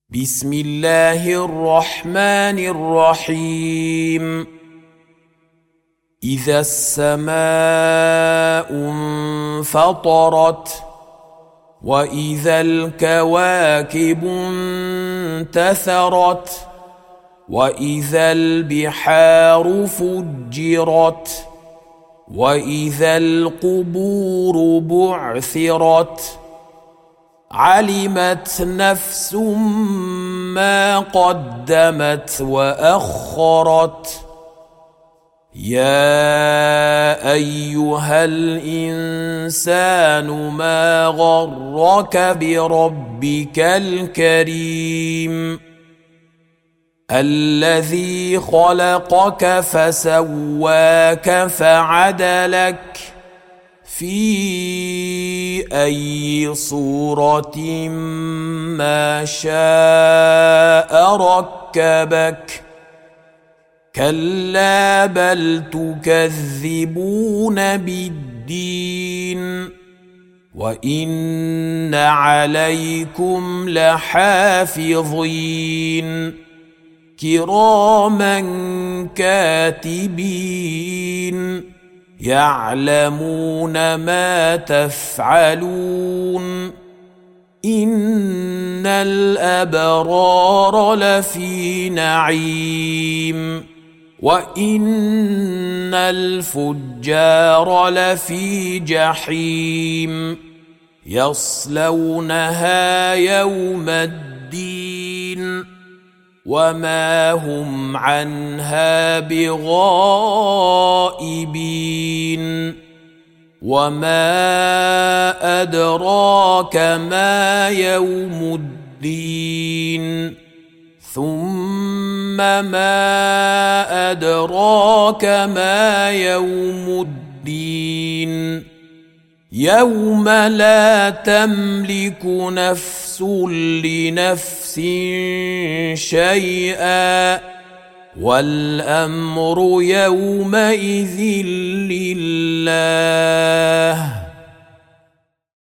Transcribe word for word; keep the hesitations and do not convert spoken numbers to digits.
بسم الله الرحمن الرحيم. إذا السماء انفطرت وإذا الكواكب انتثرت وإذا البحار فجرت وإذا القبور بعثرت علمت نفس ما قدمت وأخرت. يا أيها الإنسان ما غرك بربك الكريم الذي خلقك فسواك فعدلك في أي صورة ما شاء ركبك. كلا بل تكذبون بالدين وإن عليكم لحافظين كراما كاتبين يعلمون ما تفعلون. إن الأبرار لفي نعيم وإن الفجار لفي جحيم يصلونها يوم الدين وما هم عنها بغائبين. وما أدراك ما يوم الدين ثم ما أدراك ما يوم الدين يوم لا تملك نفس لنفس شيئا والأمر يومئذ لله.